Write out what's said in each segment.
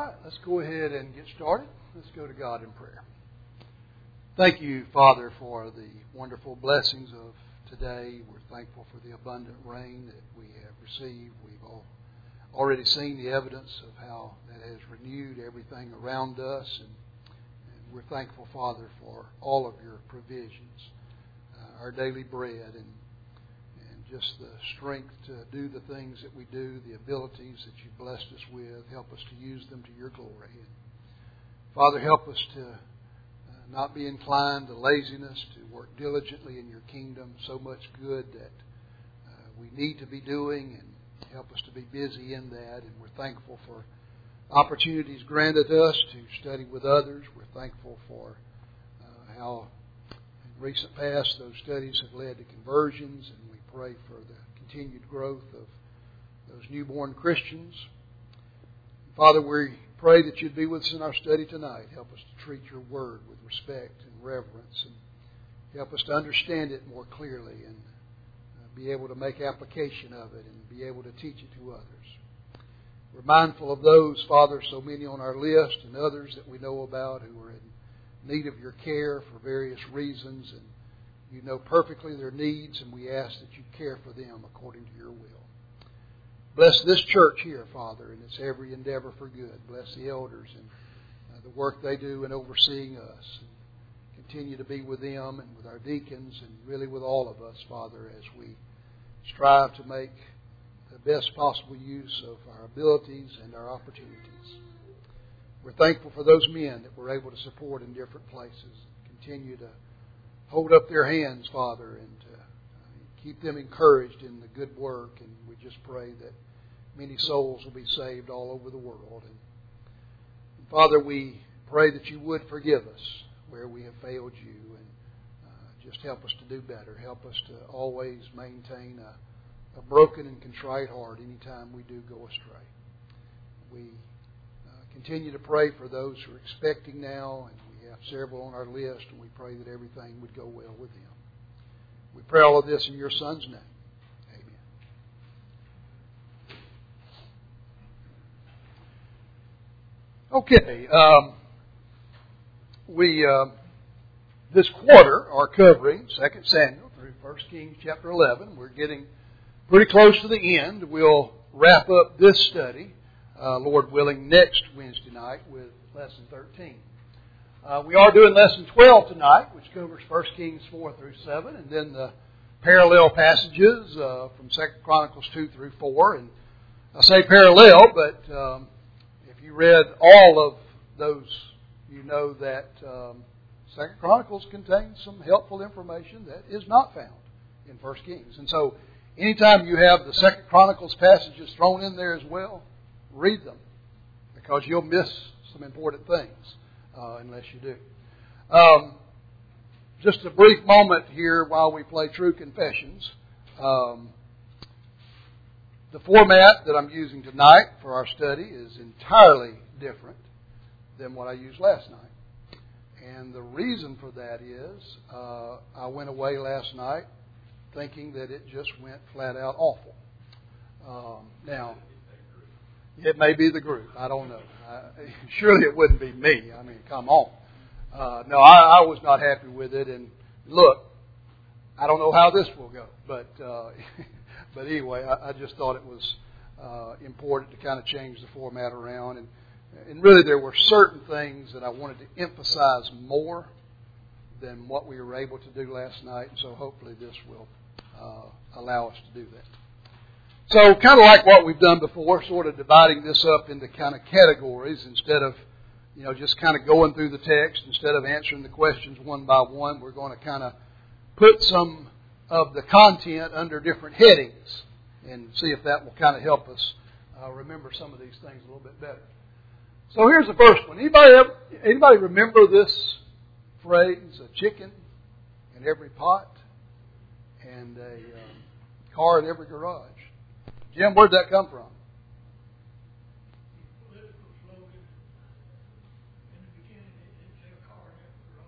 right, let's go ahead and get started. Let's go to God in prayer. Thank you, Father, for the wonderful blessings of today. We're thankful for the abundant rain that we have received. We've already seen the evidence of how that has renewed everything around us. And we're thankful, Father, for all of your provisions, our daily bread, and just the strength to do the things that we do, the abilities that you've blessed us with. Help us to use them to your glory. And Father, help us to not be inclined to laziness, to work diligently in your kingdom. So much good that we need to be doing, and help us to be busy in that. And we're thankful for opportunities granted us to study with others. We're thankful for how in recent past those studies have led to conversions, and we pray for the continued growth of those newborn Christians. Father, we pray that you'd be with us in our study tonight. Help us to treat your word with respect and reverence, and help us to understand it more clearly and be able to make application of it and be able to teach it to others. We're mindful of those, Father, so many on our list and others that we know about who are in need of your care for various reasons, and you know perfectly their needs, and we ask that you care for them according to your will. Bless this church here, Father, in its every endeavor for good. Bless the elders and the work they do in overseeing us. And continue to be with them and with our deacons and really with all of us, Father, as we strive to make the best possible use of our abilities and our opportunities. We're thankful for those men that we're able to support in different places. Continue to hold up their hands, Father, and keep them encouraged in the good work. And we just pray that many souls will be saved all over the world. And Father, we pray that you would forgive us where we have failed you, and just help us to do better. Help us to always maintain a broken and contrite heart anytime we do go astray. We continue to pray for those who are expecting now, and we have several on our list, and we pray that everything would go well with them. We pray all of this in your Son's name. Okay, we this quarter are covering 2 Samuel through 1 Kings chapter 11. We're getting pretty close to the end. We'll wrap up this study, Lord willing, next Wednesday night with Lesson 13. We are doing Lesson 12 tonight, which covers 1 Kings 4 through 7, and then the parallel passages from 2 Chronicles 2 through 4. And I say parallel, but if you read all of those, you know that 2 Chronicles contains some helpful information that is not found in 1 Kings. And so anytime you have the 2 Chronicles passages thrown in there as well, read them, because you'll miss some important things unless you do. Just a brief moment here while we play True Confessions. The format that I'm using tonight for our study is entirely different than what I used last night. And the reason for that is I went away last night thinking that it just went flat out awful. Now, it may be the group. I don't know. Surely it wouldn't be me. I mean, come on. No, I was not happy with it. And look, I don't know how this will go. But but anyway, I just thought it was important to kind of change the format around. And really there were certain things that I wanted to emphasize more than what we were able to do last night. And so hopefully this will allow us to do that. So kind of like what we've done before, sort of dividing this up into kind of categories instead of, just kind of going through the text. Instead of answering the questions one by one, we're going to kind of put some of the content under different headings and see if that will kind of help us remember some of these things a little bit better. So here's the first one. Anybody remember this phrase, a chicken in every pot and a car in every garage? Jim, where'd that come from? Political slogan. In the beginning, it said a car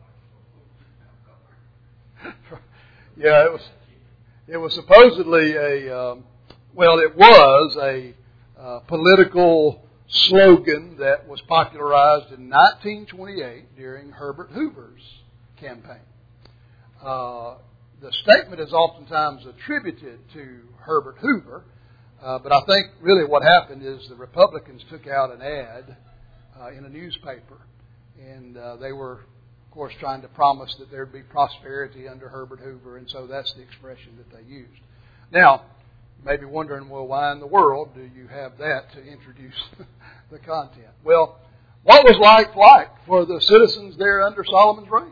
in every garage. Yeah, it was supposedly it was a political slogan that was popularized in 1928 during Herbert Hoover's campaign. The statement is oftentimes attributed to Herbert Hoover, but I think really what happened is the Republicans took out an ad in a newspaper, and they were, of course, trying to promise that there'd be prosperity under Herbert Hoover, and so that's the expression that they used. Now, you may be wondering, well, why in the world do you have that to introduce the content? Well, what was life like for the citizens there under Solomon's reign?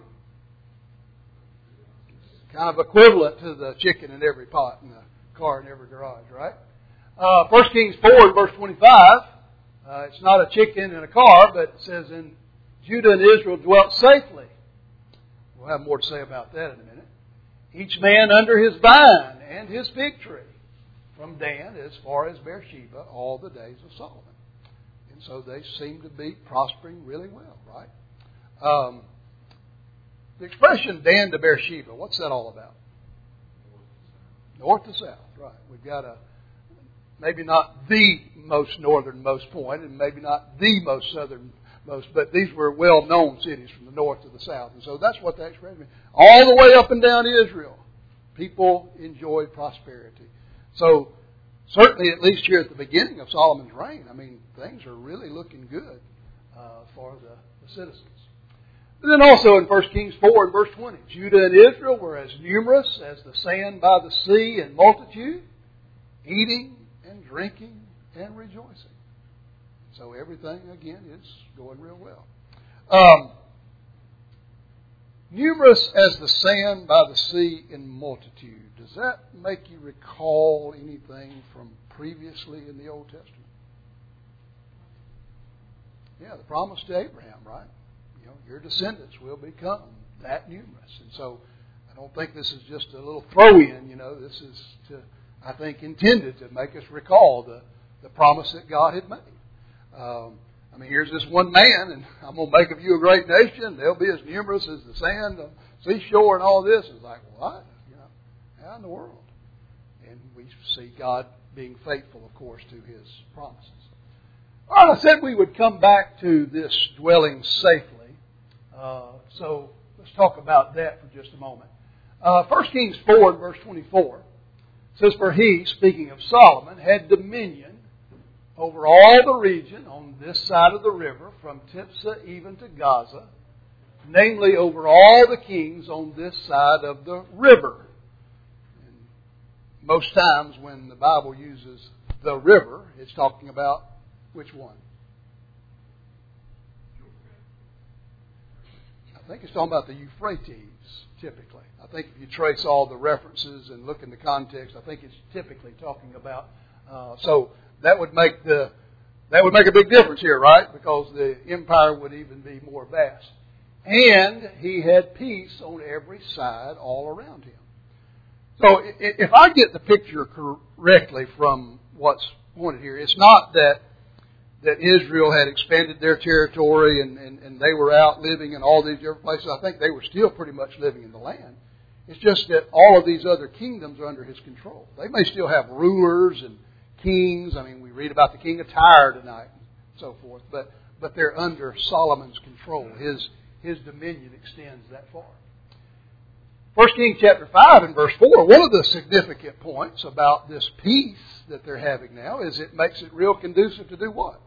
Kind of equivalent to the chicken in every pot and the car in every garage, right? 1 Kings 4 and verse 25, it's not a chicken in a car, but it says, in Judah and Israel dwelt safely. We'll have more to say about that in a minute. Each man under his vine and his fig tree, from Dan as far as Beersheba, all the days of Solomon. And so they seem to be prospering really well, right? The expression Dan to Beersheba, what's that all about? North to south, right. We've got maybe not the most northernmost point, and maybe not the most southernmost, but these were well-known cities from the north to the south. And so that's what that expression means. All the way up and down Israel, people enjoyed prosperity. So certainly, at least here at the beginning of Solomon's reign, I mean, things are really looking good for the citizens. And then also in 1 Kings 4 and verse 20, Judah and Israel were as numerous as the sand by the sea in multitude, eating and drinking and rejoicing. So everything, again, is going real well. Numerous as the sand by the sea in multitude. Does that make you recall anything from previously in the Old Testament? Yeah, the promise to Abraham, right? You know, your descendants will become that numerous. And so I don't think this is just a little throw-in, you know. This is, I think, intended to make us recall the promise that God had made. I mean, here's this one man, and I'm going to make of you a great nation. They'll be as numerous as the sand on the seashore and all this. It's like, what? You know, how in the world? And we see God being faithful, of course, to His promises. All right, I said we would come back to this dwelling safely. So let's talk about that for just a moment. 1 Kings 4 and verse 24 says, for he, speaking of Solomon, had dominion over all the region on this side of the river, from Tiphsah even to Gaza, namely over all the kings on this side of the river. And most times when the Bible uses the river, it's talking about which one? I think it's talking about the Euphrates, typically. I think if you trace all the references and look in the context, I think it's typically talking about. So that would make a big difference here, right? Because the empire would even be more vast. And he had peace on every side all around him. So if I get the picture correctly from what's pointed here, it's not that Israel had expanded their territory and they were out living in all these different places. I think they were still pretty much living in the land. It's just that all of these other kingdoms are under his control. They may still have rulers and kings. I mean, we read about the king of Tyre tonight and so forth. But they're under Solomon's control. His dominion extends that far. 1 Kings chapter 5 and verse 4, one of the significant points about this peace that they're having now is it makes it real conducive to do what?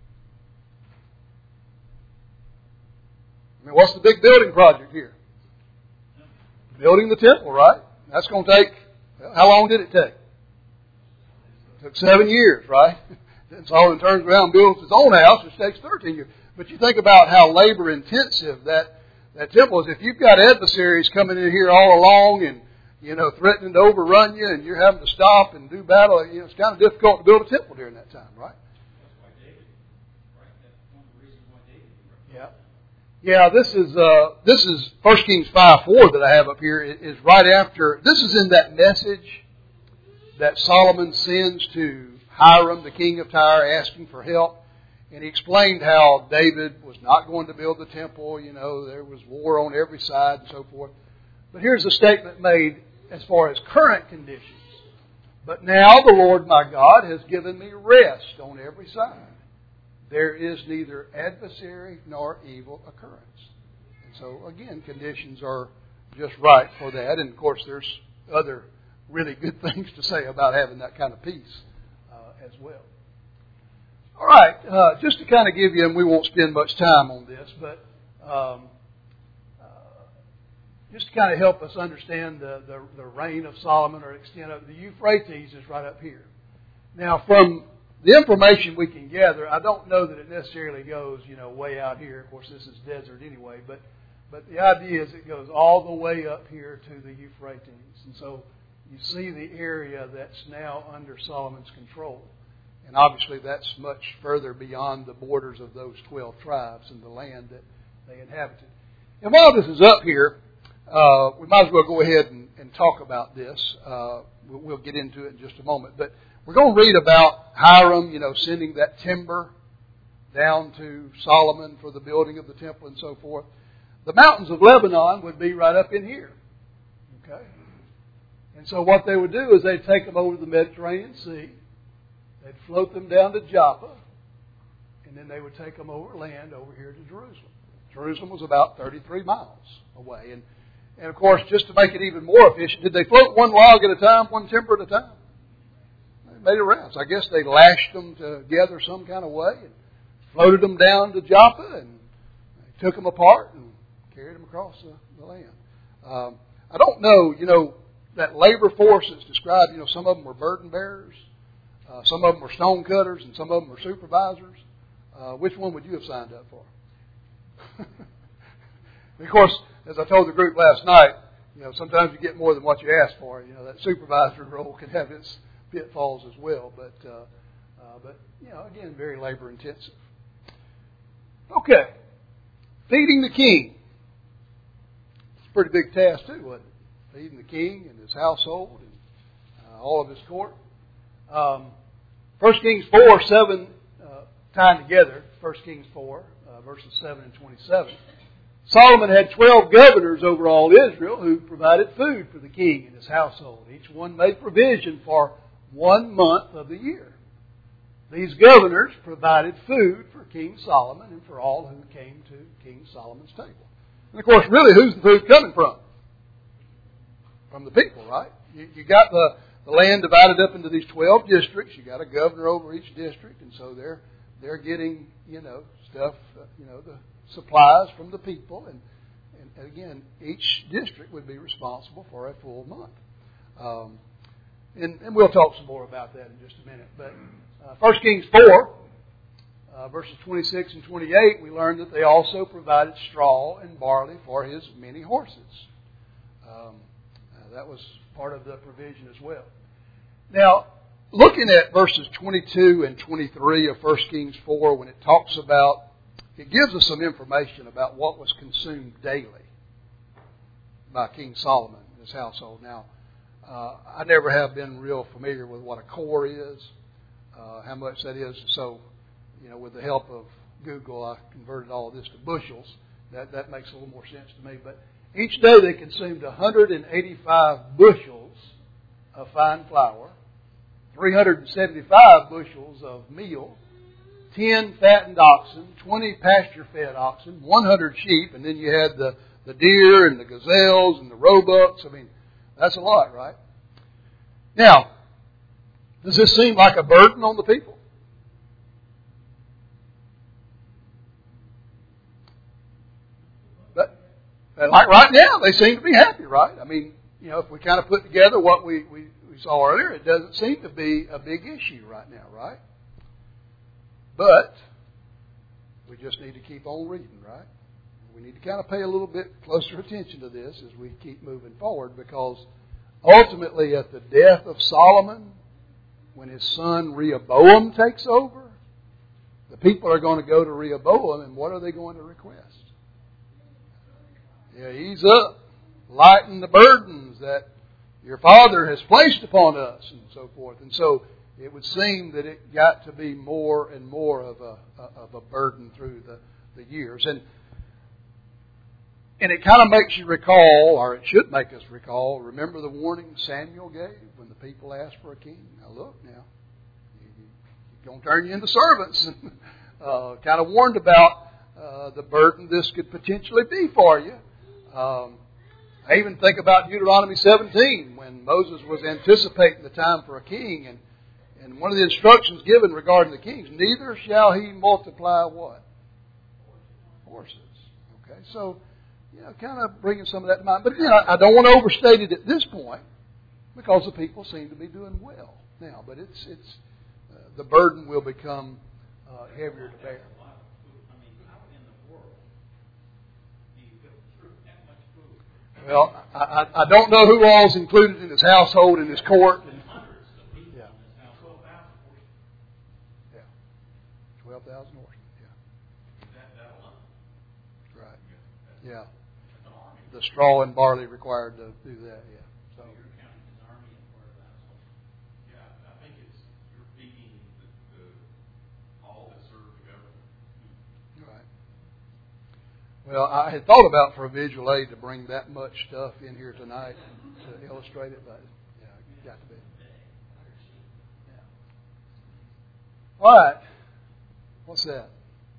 I mean, what's the big building project here? Building the temple, right? That's going to take, how long did it take? It took 7 years, right? And Solomon turns around and builds his own house, which takes 13 years. But you think about how labor intensive that temple is. If you've got adversaries coming in here all along and, you know, threatening to overrun you and you're having to stop and do battle, you know, it's kind of difficult to build a temple during that time, right? That's why David, right? That's one of the reasons why David. Yeah. Yeah, this is 1 Kings 5:4 that I have up here is right after. This is in that message that Solomon sends to Hiram, the king of Tyre, asking for help. And he explained how David was not going to build the temple. You know, there was war on every side and so forth. But here's a statement made as far as current conditions. But now the Lord my God has given me rest on every side. there is neither adversary nor evil occurrence. And so, again, conditions are just right for that. And, of course, there's other really good things to say about having that kind of peace as well. All right, just to kind of give you, and we won't spend much time on this, but just to kind of help us understand the reign of Solomon or extent of the Euphrates is right up here. Now, from the information we can gather, I don't know that it necessarily goes, way out here. Of course, this is desert anyway, but the idea is it goes all the way up here to the Euphrates. And so you see the area that's now under Solomon's control. And obviously that's much further beyond the borders of those 12 tribes and the land that they inhabited. And while this is up here, we might as well go ahead and talk about this. We'll get into it in just a moment. But we're going to read about Hiram, sending that timber down to Solomon for the building of the temple and so forth. The mountains of Lebanon would be right up in here. Okay? And so what they would do is they'd take them over the Mediterranean Sea. They'd float them down to Joppa. And then they would take them over land over here to Jerusalem. Jerusalem was about 33 miles away. And of course, just to make it even more efficient, did they float one log at a time, one timber at a time? They made it around. So I guess they lashed them together some kind of way and floated them down to Joppa and took them apart and carried them across the land. I don't know, that labor force that's described, some of them were burden bearers, some of them were stone cutters, and some of them were supervisors. Which one would you have signed up for? Of course, as I told the group last night, sometimes you get more than what you ask for. That supervisor role can have its pitfalls as well, but again, very labor intensive. Okay, feeding the king. It's a pretty big task too, wasn't it? Feeding the king and his household and all of his court. 1 Kings 4:7 tying together. 1 Kings 4 verses 7 and 27. Solomon had 12 governors over all Israel who provided food for the king and his household. Each one made provision for 1 month of the year. These governors provided food for King Solomon and for all who came to King Solomon's table. And of course, really, who's the food coming from? From the people, right? You got the land divided up into these 12 districts. You got a governor over each district, and so they're getting, stuff, the supplies from the people. And again, each district would be responsible for a full month. And we'll talk some more about that in just a minute. But 1 Kings 4, verses 26 and 28, we learn that they also provided straw and barley for his many horses. That was part of the provision as well. Now, looking at verses 22 and 23 of 1 Kings 4, when it talks about, it gives us some information about what was consumed daily by King Solomon and his household. Now, I never have been real familiar with what a core is, how much that is. So, with the help of Google, I converted all of this to bushels. That makes a little more sense to me. But each day they consumed 185 bushels of fine flour, 375 bushels of meal, 10 fattened oxen, 20 pasture-fed oxen, 100 sheep, and then you had the deer and the gazelles and the roebucks. I mean, that's a lot, right? Now, does this seem like a burden on the people? But like right now, they seem to be happy, right? I mean, if we kind of put together what we saw earlier, it doesn't seem to be a big issue right now, right? But we just need to keep on reading, right? We need to kind of pay a little bit closer attention to this as we keep moving forward, because ultimately at the death of Solomon, when his son Rehoboam takes over, the people are going to go to Rehoboam, and what are they going to request? Ease up, lighten the burdens that your father has placed upon us, and so forth. And so it would seem that it got to be more and more of a burden through the years. And it kind of makes you recall, or it should make us recall, remember the warning Samuel gave when the people asked for a king? Now look now, he's going to turn you into servants. kind of warned about the burden this could potentially be for you. I even think about Deuteronomy 17 when Moses was anticipating the time for a king, and one of the instructions given regarding the kings, neither shall he multiply what? Horses. Okay, so, kind of bringing some of that to mind. But again, I don't want to overstate it at this point because the people seem to be doing well now. But it's the burden will become heavier to bear. Well, I don't know who all is included in his household, in his court. Yeah. 12,000 horsemen. Yeah. Right. Yeah. The straw and barley required to do that. Yeah. So you're counting his army and part of that. Yeah, I think you're feeding all that serve the government. Right. Well, I had thought about for a visual aid to bring that much stuff in here tonight to illustrate it, but it's got to be. Yeah. All right. What's that?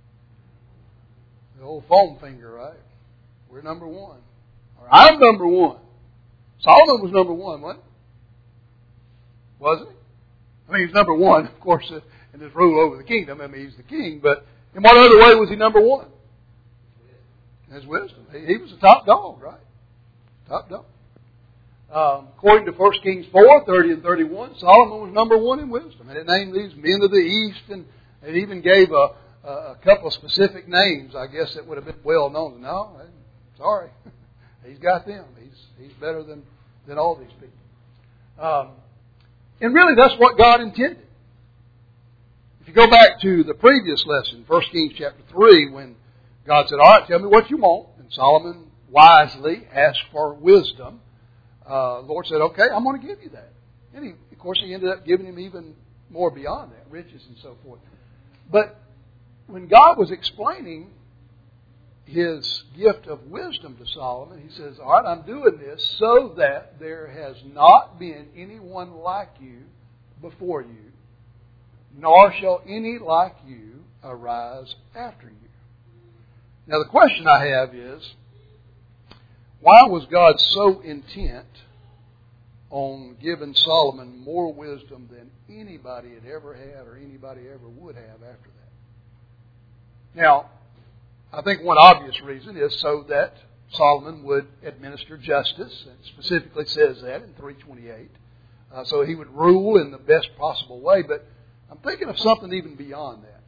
The old foam finger, right? We're number one. Or I'm number one. Solomon was number one, wasn't he? Wasn't he? I mean, he's number one, of course, in his rule over the kingdom. I mean, he's the king, but in what other way was he number one? His wisdom. He was the top dog, right? Top dog. According to 1 Kings 4, 30 and 31, Solomon was number one in wisdom. And it named these men of the east, and it even gave a couple of specific names, I guess, that would have been well known. No, sorry. He's got them. He's better than all these people. And really, that's what God intended. If you go back to the previous lesson, 1 Kings chapter 3, when God said, all right, tell me what you want. And Solomon wisely asked for wisdom. The Lord said, okay, I'm going to give you that. And of course, he ended up giving him even more beyond that, riches and so forth. But when God was explaining His gift of wisdom to Solomon, He says, all right, I'm doing this so that there has not been anyone like you before you, nor shall any like you arise after you. Now, the question I have is, why was God so intent on giving Solomon more wisdom than anybody had ever had or anybody ever would have after that? Now, I think one obvious reason is so that Solomon would administer justice, and specifically says that in 328. So he would rule in the best possible way, but I'm thinking of something even beyond that.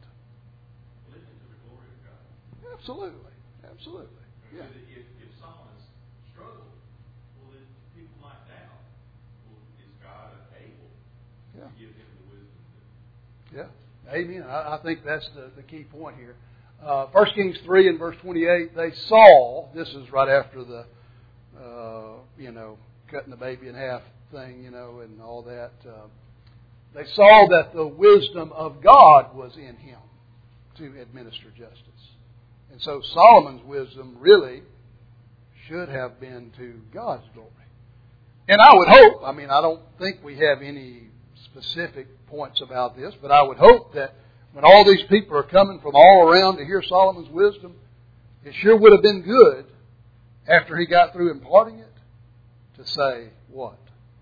Absolutely. Absolutely. Yeah. If Solomon's struggled, well, then people might doubt, well, is God able to give him the wisdom? Yeah. Amen. I think that's the key point here. 1 Kings 3 and verse 28, they saw, this is right after the, cutting the baby in half thing, and all that. They saw that the wisdom of God was in him to administer justice. And so Solomon's wisdom really should have been to God's glory. And I would hope, I don't think we have any specific points about this, but I would hope that when all these people are coming from all around to hear Solomon's wisdom, it sure would have been good after he got through imparting it to say, what?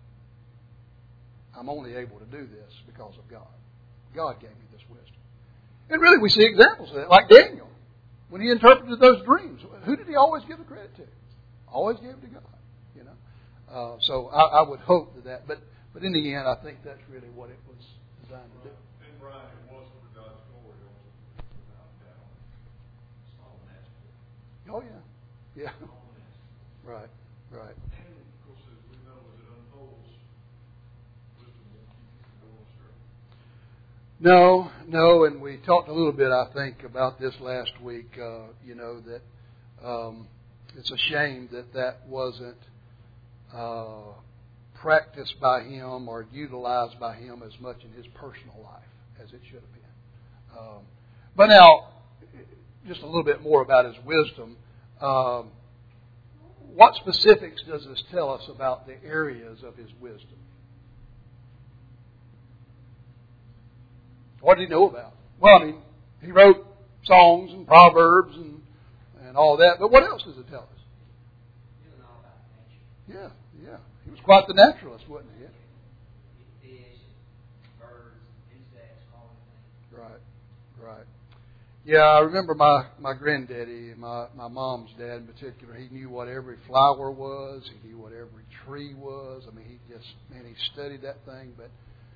I'm only able to do this because of God. God gave me this wisdom. And really we see examples of that, like Daniel. When he interpreted those dreams, who did he always give the credit to? Always gave it to God. So I would hope that. But in the end, I think that's really what it was designed to do. And Brian, it was for God's glory, without doubt. Solomon asked for it. Oh yeah, yeah. Right. And of course, as we know, as it unfolds, wisdom won't keep you from going astray. No, and we talked a little bit, I think, about this last week, that it's a shame that wasn't practiced by him or utilized by him as much in his personal life as it should have been. But now, just a little bit more about his wisdom. What specifics does this tell us about the areas of his wisdom? What did he know about? Well, He wrote songs and proverbs and all that. But what else does it tell us? Doing all about nature. Yeah. He was quite the naturalist, wasn't he? Fish, birds, insects, all that things. Right. Yeah, I remember my granddaddy, my mom's dad in particular. He knew what every flower was. He knew what every tree was. I mean, he studied that thing. But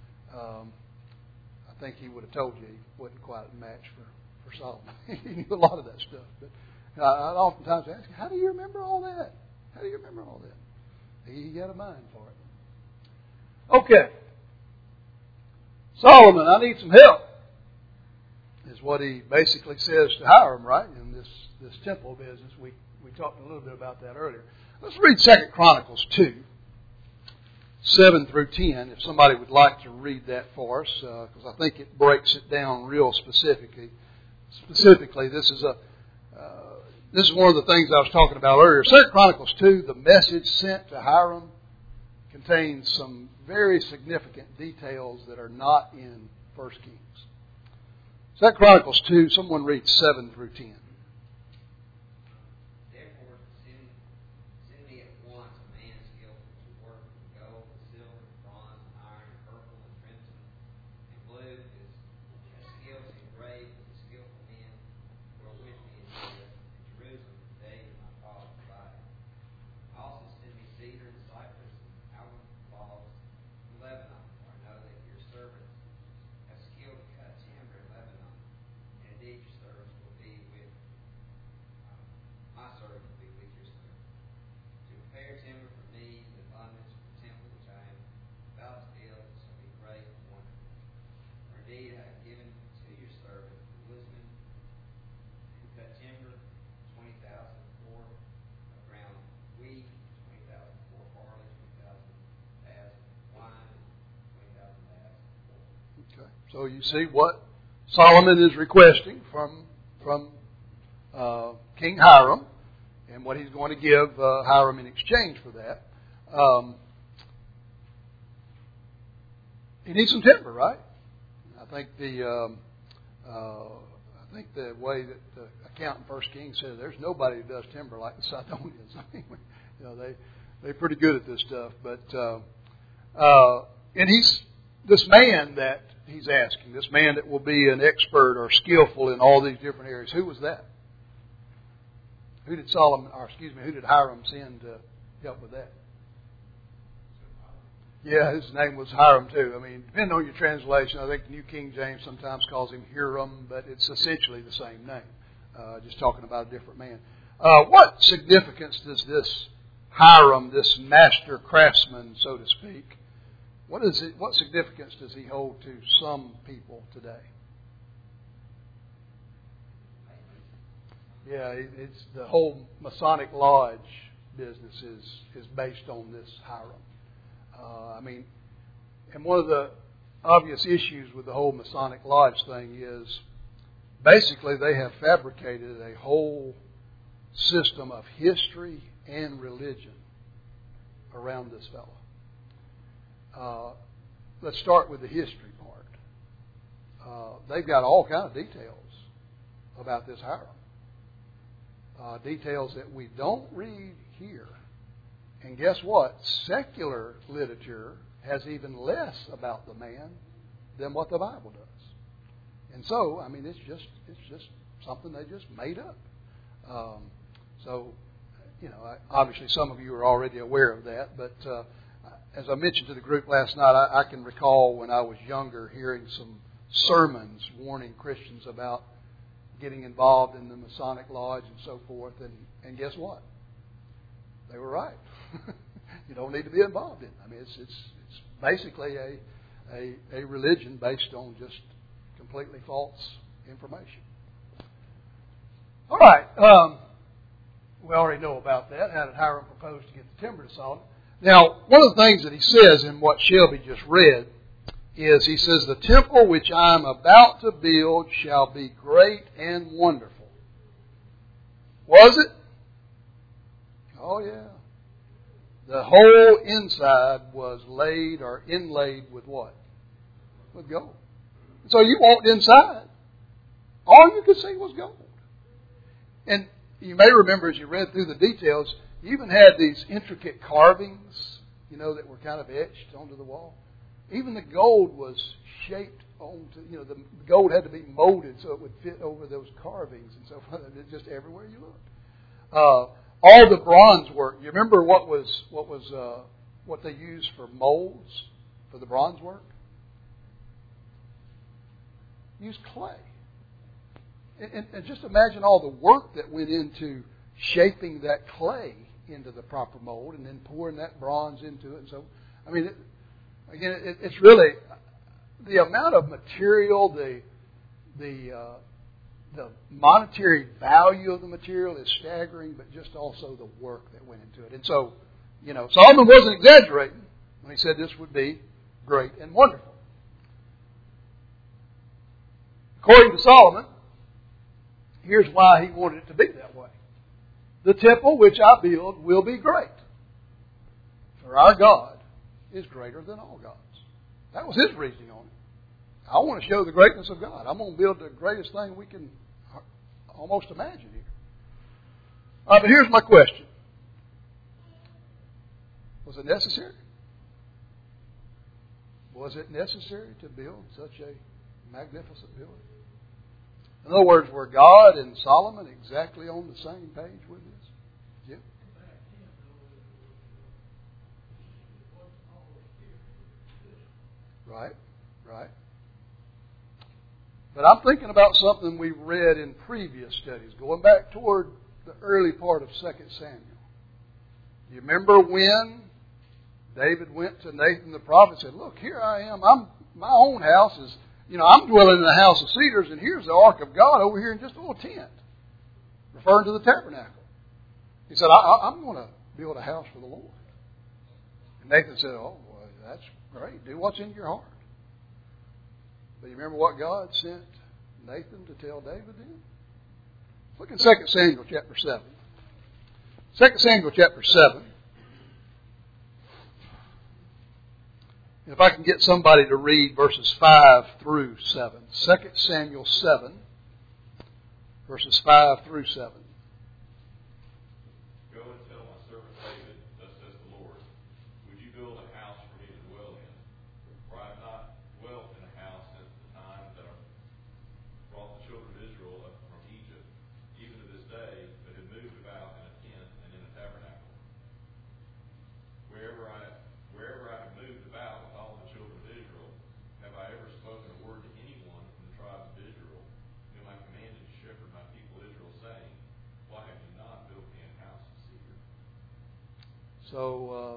I think he would have told you he wasn't quite a match for Solomon. He knew a lot of that stuff. But I'd oftentimes ask him, how do you remember all that? How do you remember all that? He got a mind for it. Okay. Solomon, I need some help, is what he basically says to Hiram, right? In this temple business. We talked a little bit about that earlier. Let's read 2 Chronicles 2, 7 through 10, if somebody would like to read that for us, because I think it breaks it down real specifically. Specifically, this is one of the things I was talking about earlier. 2 Chronicles 2, the message sent to Hiram, contains some very significant details that are not in 1 Kings. 2 Chronicles 2, someone read 7 through 10. Therefore, send me at once a man skillful to work with gold, silver, bronze, iron, purple, and crimson, and blue, as skilled to engrave as the skillful men who are with me in Jerusalem, David, my father, provided. Also send me cedar and cypress and almond logs from Lebanon, for I know that your servants have skill to cut timber in Lebanon, and indeed your servants will be with my servant will be with your servant. To prepare timber for me in abundance for the temple which I am about to build shall be great and wonderful. For indeed I have given to your servant the woodsman who cut timber 20,000 for ground wheat, 20,000 for barley, 20,000 baths of wine, and 20,000 baths of oil. Okay. So you see what Solomon is requesting from King Hiram, and what he's going to give Hiram in exchange for that. He needs some timber, right? I think the way that the account in 1 Kings says there's nobody who does timber like the Sidonians. I mean, they're pretty good at this stuff. But and this man that he's asking, this man that will be an expert or skillful in all these different areas. Who was that? Who did Hiram send to help with that? Yeah, his name was Hiram too. I mean, depending on your translation, I think the New King James sometimes calls him Hiram, but it's essentially the same name. Just talking about a different man. What significance does this Hiram, this master craftsman, so to speak, what significance does he hold to some people today? Yeah, it's the whole Masonic Lodge business is based on this Hiram. And one of the obvious issues with the whole Masonic Lodge thing is basically they have fabricated a whole system of history and religion around this fellow. Let's start with the history part. They've got all kind of details about this Hiram. Details that we don't read here. And guess what? Secular literature has even less about the man than what the Bible does. And so, it's just something they just made up. Obviously some of you are already aware of that, but as I mentioned to the group last night, I can recall when I was younger hearing some sermons warning Christians about getting involved in the Masonic Lodge and so forth. And guess what? They were right. You don't need to be involved in it. It's basically a religion based on just completely false information. All right. We already know about that. How did Hiram propose to get the timber to Solomon? Now, one of the things that he says in what Shelby just read is he says, the temple which I am about to build shall be great and wonderful. Was it? Oh, yeah. The whole inside was laid or inlaid with what? With gold. So you walked inside, All you could see was gold. And you may remember as you read through the details, you even had these intricate carvings, that were kind of etched onto the wall. Even the gold was shaped onto, the gold had to be molded so it would fit over those carvings and so forth. It's just everywhere you looked. All the bronze work. You remember what they used for molds for the bronze work? Used clay. And just imagine all the work that went into shaping that clay into the proper mold and then pouring that bronze into it. And so, it's really the amount of material, the monetary value of the material is staggering, but just also the work that went into it. And so, Solomon wasn't exaggerating when he said this would be great and wonderful. According to Solomon, here's why he wanted it to be that way. The temple which I build will be great, for our God is greater than all gods. That was his reasoning on it. I want to show the greatness of God. I'm going to build the greatest thing we can almost imagine here. But here's my question. Was it necessary? Was it necessary to build such a magnificent building? In other words, were God and Solomon exactly on the same page with this? Jim? Right. But I'm thinking about something we've read in previous studies, going back toward the early part of 2 Samuel. You remember when David went to Nathan the prophet and said, look, here I am. My own house is, I'm dwelling in a house of cedars, and here's the ark of God over here in just a little tent, referring to the tabernacle. He said, I'm going to build a house for the Lord. And Nathan said, oh, well, that's great. Do what's in your heart. But you remember what God sent Nathan to tell David then? Look in 2 Samuel chapter 7. 2 Samuel chapter 7. If I can get somebody to read verses 5 through 7. 2 Samuel 7, verses 5 through 7. Go and tell my servant David, thus says the Lord, would you build a house for me to dwell in? For I have not dwelt in a house since the time that I brought the children of Israel up from Egypt, even to this day, but have moved about in a tent and in a tabernacle. Wherever I have moved about with all the children of Israel, have I ever spoken a word to anyone from the tribe of Israel, whom I commanded to shepherd my people Israel, saying, why have you not built me a house of cedar? So,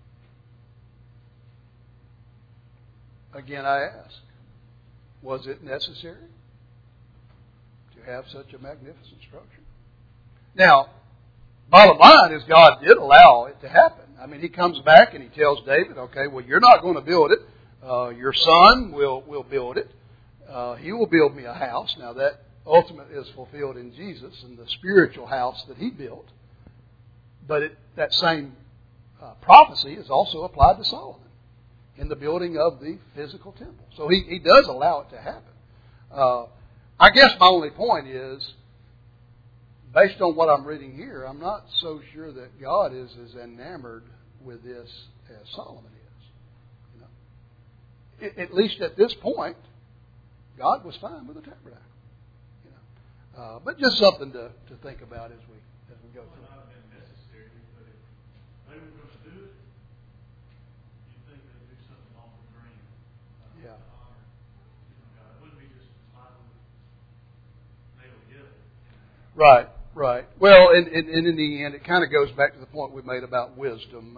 again I ask, was it necessary to have such a magnificent structure? Now, bottom line is God did allow it to happen. He comes back and he tells David, okay, well, you're not going to build it. Your son will build it. He will build me a house. Now, that ultimately is fulfilled in Jesus and the spiritual house that he built. But that same prophecy is also applied to Solomon in the building of the physical temple. So he does allow it to happen. I guess my only point is, based on what I'm reading here, I'm not so sure that God is as enamored with this as Solomon is. At least at this point, God was fine with the tabernacle. But just something to think about as we go through. It might have been necessary, but if they were going to do it, you'd think they'd do something off the green. To honor God. It wouldn't be just slightly nailed together. Right. Well, and in the end, it kind of goes back to the point we made about wisdom.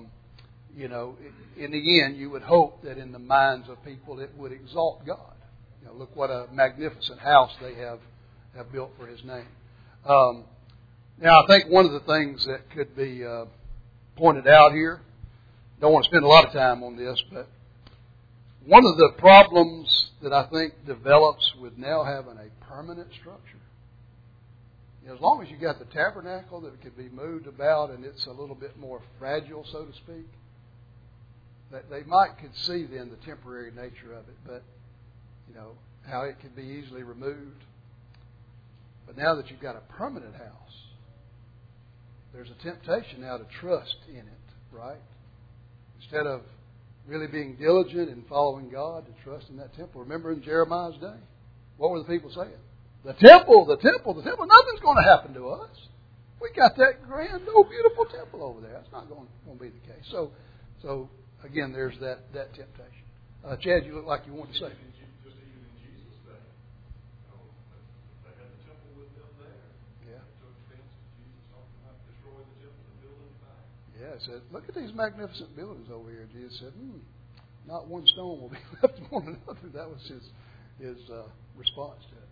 In the end, you would hope that in the minds of people it would exalt God. Look what a magnificent house they have built for His name. Now, I think one of the things that could be pointed out here, don't want to spend a lot of time on this, but one of the problems that I think develops with now having a permanent structure, as long as you got the tabernacle that can be moved about and it's a little bit more fragile, so to speak, that they could see then the temporary nature of it, but how it can be easily removed. But now that you've got a permanent house, there's a temptation now to trust in it, right? Instead of really being diligent in following God, to trust in that temple. Remember in Jeremiah's day, what were the people saying? The temple, the temple, the temple. Nothing's going to happen to us. We got that grand, old, beautiful temple over there. That's not going to be the case. So again, there's that temptation. Chad, you look like you want to say. Just even in Jesus' day, they had the temple with them there. Yeah. They took offense to Jesus talking about destroying the temple and building it back. Yeah, it said, look at these magnificent buildings over here. Jesus said, not one stone will be left upon another. That was his response to it.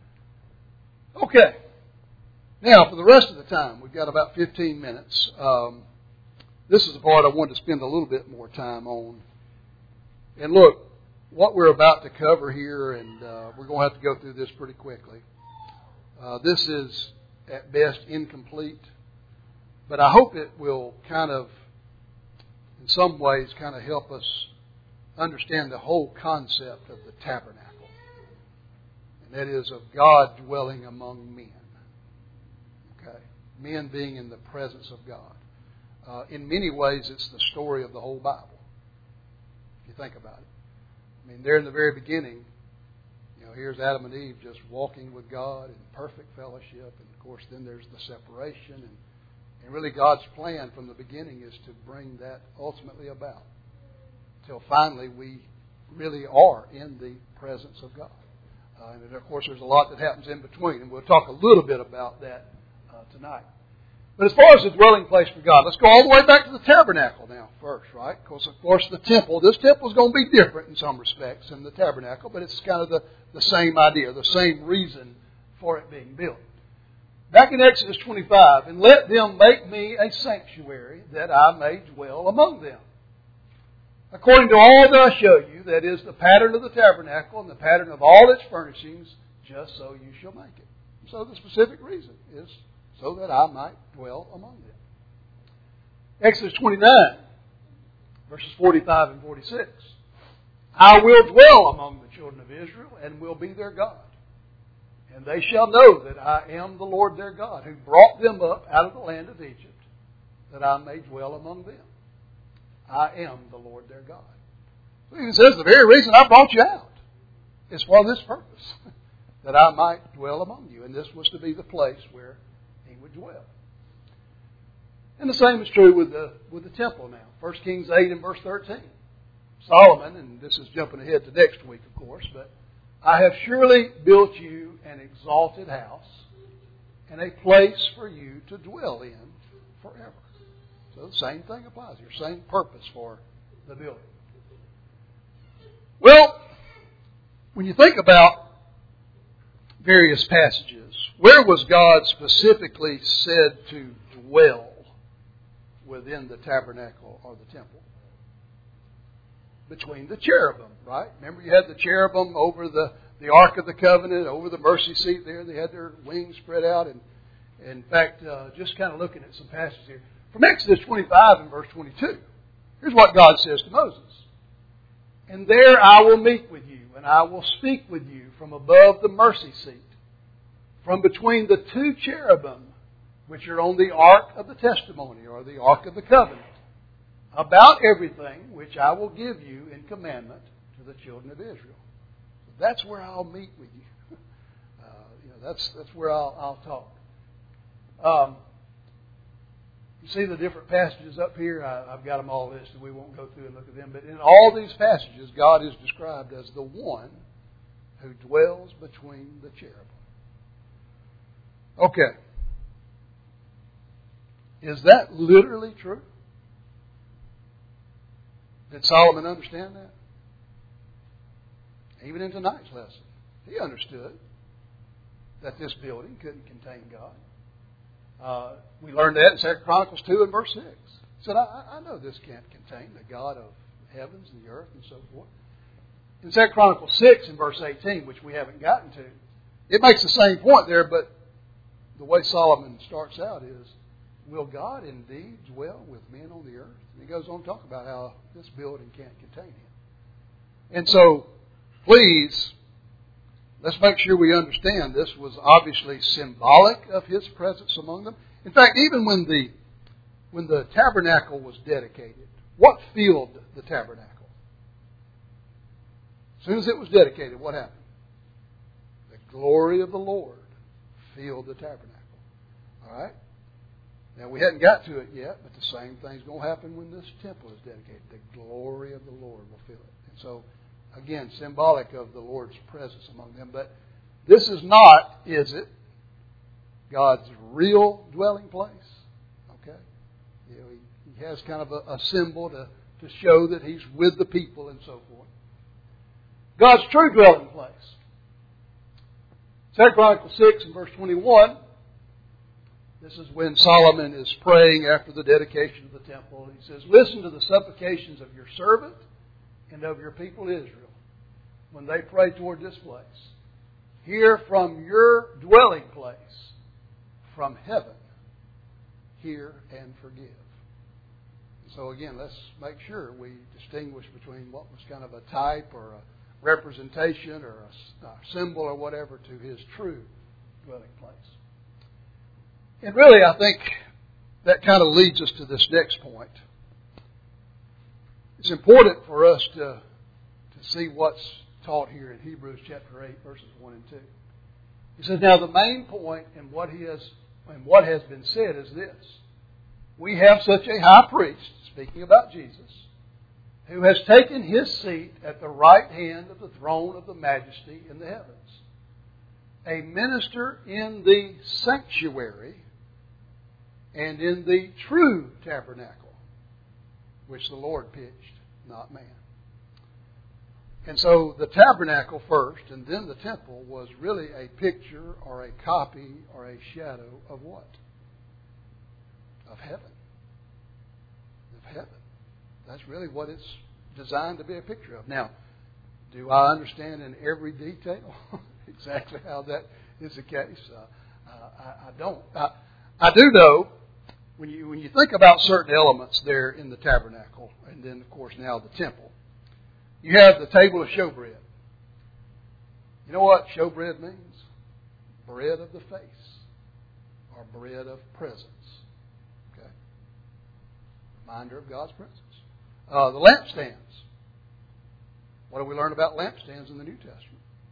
Okay. Now, for the rest of the time, we've got about 15 minutes. This is the part I wanted to spend a little bit more time on. And look, what we're about to cover here, and we're going to have to go through this pretty quickly. This is, at best, incomplete. But I hope it will kind of, in some ways, kind of help us understand the whole concept of the tabernacle. And that is of God dwelling among men. Okay? Men being in the presence of God. In many ways, it's the story of the whole Bible. If you think about it. I mean, there in the very beginning, here's Adam and Eve just walking with God in perfect fellowship. And, of course, then there's the separation. And really God's plan from the beginning is to bring that ultimately about. Till finally we really are in the presence of God. And, of course, there's a lot that happens in between. And we'll talk a little bit about that tonight. But as far as the dwelling place for God, let's go all the way back to the tabernacle now first, right? Because, of course, the temple, this temple is going to be different in some respects than the tabernacle, but it's kind of the same idea, the same reason for it being built. Back in Exodus 25, and let them make me a sanctuary that I may dwell among them. According to all that I show you, that is the pattern of the tabernacle and the pattern of all its furnishings, just so you shall make it. So the specific reason is so that I might dwell among them. Exodus 29, verses 45 and 46. I will dwell among the children of Israel and will be their God. And they shall know that I am the Lord their God, who brought them up out of the land of Egypt, that I may dwell among them. I am the Lord their God. So he says the very reason I brought you out is for this purpose, that I might dwell among you. And this was to be the place where he would dwell. And the same is true with the temple now. 1 Kings 8 and verse 13. Solomon, and this is jumping ahead to next week, of course, but I have surely built you an exalted house and a place for you to dwell in forever. So the same thing applies here. Same purpose for the building. Well, when you think about various passages, where was God specifically said to dwell within the tabernacle or the temple? Between the cherubim, right? Remember you had the cherubim over the Ark of the Covenant, over the mercy seat there. They had their wings spread out. And in fact, just kind of looking at some passages here. From Exodus 25 and verse 22, here's what God says to Moses. And there I will meet with you, and I will speak with you from above the mercy seat, from between the two cherubim, which are on the Ark of the Testimony, or the Ark of the Covenant, about everything which I will give you in commandment to the children of Israel. So that's where I'll meet with you. That's where I'll talk. You see the different passages up here? I've got them all listed. We won't go through and look at them. But in all these passages, God is described as the one who dwells between the cherubim. Okay. Is that literally true? Did Solomon understand that? Even in tonight's lesson, he understood that this building couldn't contain God. We learned that in 2 Chronicles 2 and verse 6. He said, I know this can't contain the God of heavens and the earth and so forth. In 2 Chronicles 6 and verse 18, which we haven't gotten to, it makes the same point there, but the way Solomon starts out is, will God indeed dwell with men on the earth? And he goes on to talk about how this building can't contain him. And so, please, let's make sure we understand this was obviously symbolic of His presence among them. In fact, even when the tabernacle was dedicated, what filled the tabernacle? As soon as it was dedicated, what happened? The glory of the Lord filled the tabernacle. All right? Now, we hadn't got to it yet, but the same thing's going to happen when this temple is dedicated. The glory of the Lord will fill it. And so, again, symbolic of the Lord's presence among them. But this is not, is it, God's real dwelling place? Okay? You know, he has kind of a symbol to show that He's with the people and so forth. God's true dwelling place. 2 Chronicles 6 and verse 21. This is when Solomon is praying after the dedication of the temple. He says, "Listen to the supplications of your servant and of your people Israel when they pray toward this place. Hear from your dwelling place, from heaven, hear and forgive." So again, let's make sure we distinguish between what was kind of a type or a representation or a symbol or whatever to His true dwelling place. And really, I think that kind of leads us to this next point. It's important for us to see what's taught here in Hebrews chapter 8, verses 1 and 2. He says, "Now the main point in what has been said is this. We have such a high priest," speaking about Jesus, "who has taken His seat at the right hand of the throne of the majesty in the heavens, a minister in the sanctuary and in the true tabernacle, which the Lord pitched, not man." And so the tabernacle first and then the temple was really a picture or a copy or a shadow of what? Of heaven. Of heaven. That's really what it's designed to be a picture of. Now, do I understand in every detail exactly how that is the case? I don't. I do know when you think about certain elements there in the tabernacle, and then of course now the temple, you have the table of showbread. You know what showbread means? Bread of the face, or bread of presence. Okay, reminder of God's presence. The lampstands. What do we learn about lampstands in the New Testament?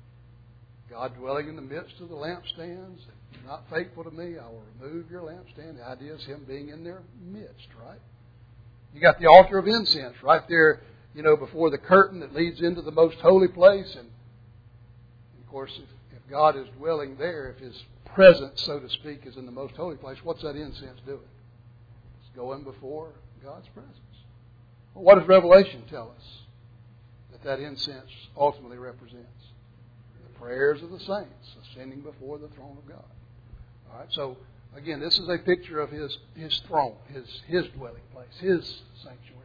God dwelling in the midst of the lampstands. If you're not faithful to me, I will remove your lampstand. The idea is Him being in their midst, right? You got the altar of incense right there, you know, before the curtain that leads into the most holy place. And of course, if God is dwelling there, if His presence, so to speak, is in the most holy place, what's that incense doing? It's going before God's presence. Well, what does Revelation tell us that incense ultimately represents? The prayers of the saints ascending before the throne of God. All right, so again, this is a picture of His throne, His dwelling place, His sanctuary.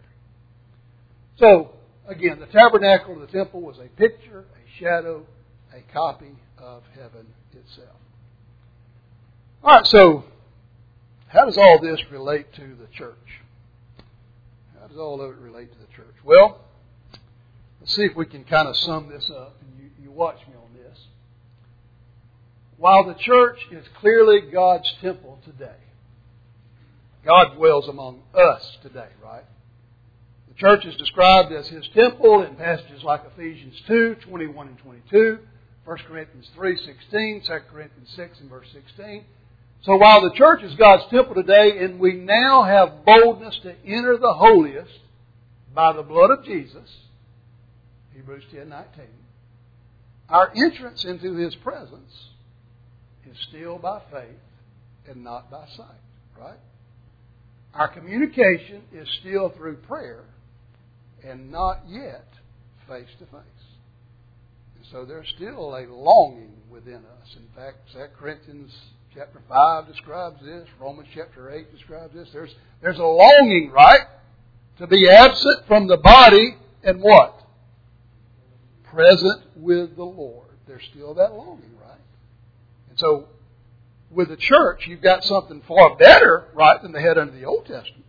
So, again, the tabernacle of the temple was a picture, a shadow, a copy of heaven itself. All right, so how does all this relate to the church? How does all of it relate to the church? Well, let's see if we can kind of sum this up, and you watch me on this. While the church is clearly God's temple today, God dwells among us today, right? The church is described as His temple in passages like Ephesians 2, 21 and 22, 1 Corinthians 3, 16, 2 Corinthians 6 and verse 16. So while the church is God's temple today, and we now have boldness to enter the holiest by the blood of Jesus, Hebrews 10:19, our entrance into His presence is still by faith and not by sight, right? Our communication is still through prayer and not yet face to face. And so there's still a longing within us. In fact, 2 Corinthians chapter 5 describes this. Romans chapter 8 describes this. There's a longing, right? To be absent from the body and what? Present with the Lord. There's still that longing, right? And so, with the church, you've got something far better, right, than they had under the Old Testament.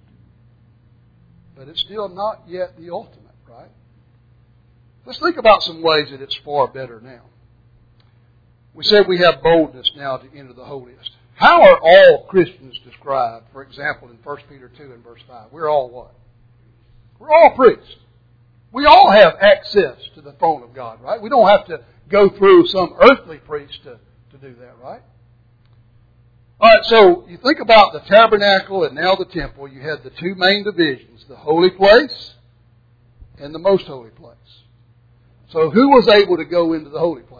But it's still not yet the ultimate, right? Let's think about some ways that it's far better now. we said we have boldness now to enter the holiest. How are all Christians described? For example, in 1 Peter 2 and verse 5, we're all what? We're all priests. We all have access to the throne of God, right? We don't have to go through some earthly priest to do that, right? All right, so you think about the tabernacle and now the temple. You had the two main divisions, the holy place and the most holy place. So who was able to go into the holy place?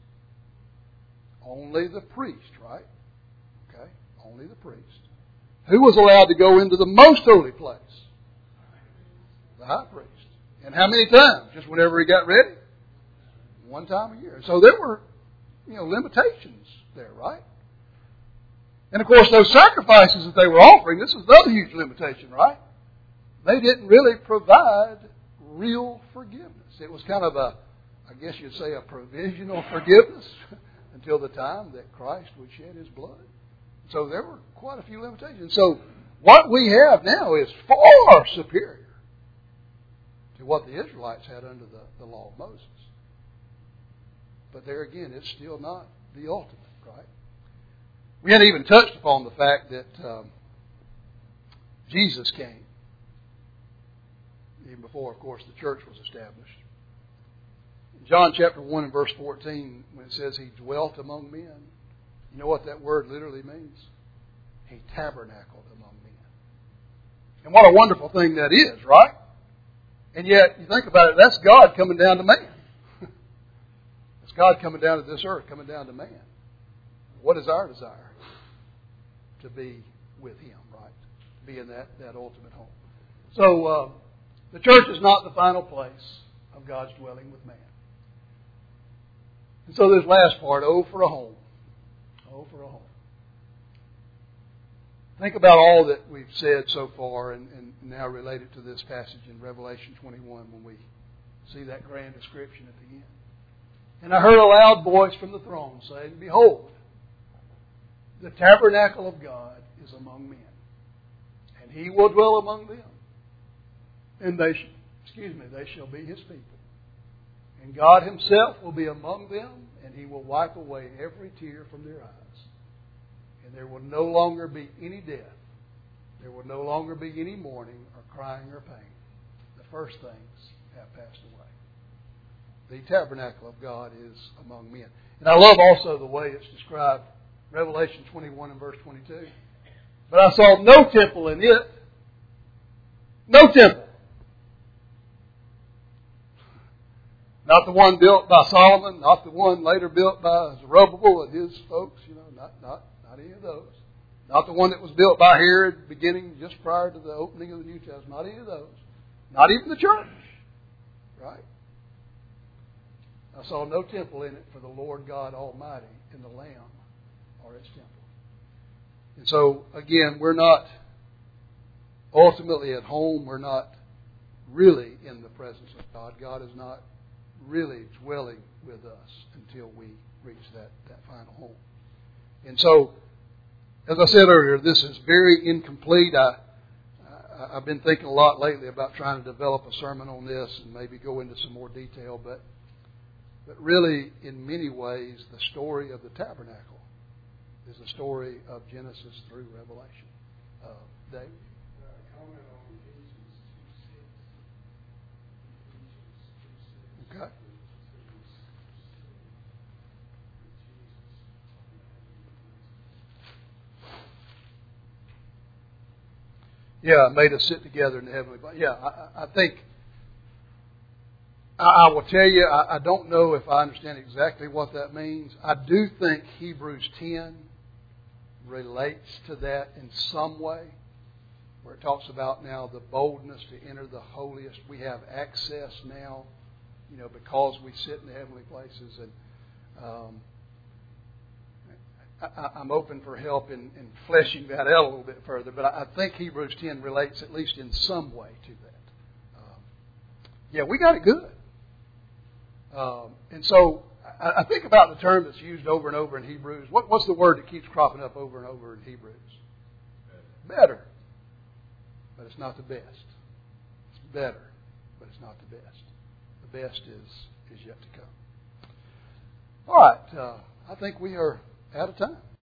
Only the priest, right? Okay, only the priest. Who was allowed to go into the most holy place? The high priest. And how many times? Just whenever he got ready? One time a year. So there were, limitations there, right? And of course, those sacrifices that they were offering, this is another huge limitation, right? They didn't really provide real forgiveness. It was kind of a provisional forgiveness until the time that Christ would shed His blood. So there were quite a few limitations. So what we have now is far superior to what the Israelites had under the law of Moses. But there again, it's still not the ultimate, right? We hadn't even touched upon the fact that Jesus came, even before, of course, the church was established. In John chapter 1 and verse 14, when it says He dwelt among men, you know what that word literally means? He tabernacled among men. And what a wonderful thing that is, right? And yet, you think about it, that's God coming down to man. It's God coming down to this earth, coming down to man. What is our desire? To be with Him, right? To be in that ultimate home. So, the church is not the final place of God's dwelling with man. And so this last part, oh, for a home. Oh, for a home. Think about all that we've said so far and now related to this passage in Revelation 21 when we see that grand description at the end. And I heard a loud voice from the throne saying, Behold, the tabernacle of God is among men, and He will dwell among them. And they shall be His people. And God Himself will be among them, and He will wipe away every tear from their eyes. And there will no longer be any death. There will no longer be any mourning or crying or pain. The first things have passed away. The tabernacle of God is among men. And I love also the way it's described, Revelation 21 and verse 22. But I saw no temple in it. No temple. Not the one built by Solomon, not the one later built by Zerubbabel and his folks, not any of those. Not the one that was built by Herod beginning just prior to the opening of the New Testament. Not any of those. Not even the church. Right? I saw no temple in it, for the Lord God Almighty and the Lamb are its temple. And so, again, we're not ultimately at home. We're not really in the presence of God. God is not really dwelling with us until we reach that final home. And so, as I said earlier, this is very incomplete. I've been thinking a lot lately about trying to develop a sermon on this and maybe go into some more detail, but really, in many ways, the story of the tabernacle is the story of Genesis through Revelation. David? Comment on Ephesians 2:6. Okay. Yeah, made us sit together in the heavenly body. Yeah, I think, I will tell you, I don't know if I understand exactly what that means. I do think Hebrews 10 relates to that in some way, where it talks about now the boldness to enter the holiest. We have access now, because we sit in the heavenly places. And I'm open for help in fleshing that out a little bit further, but I think Hebrews 10 relates at least in some way to that. We got it good. And so I think about the term that's used over and over in Hebrews. What's the word that keeps cropping up over and over in Hebrews? Better. But it's not the best. It's better, but it's not the best. The best is yet to come. All right. I think we are out of time.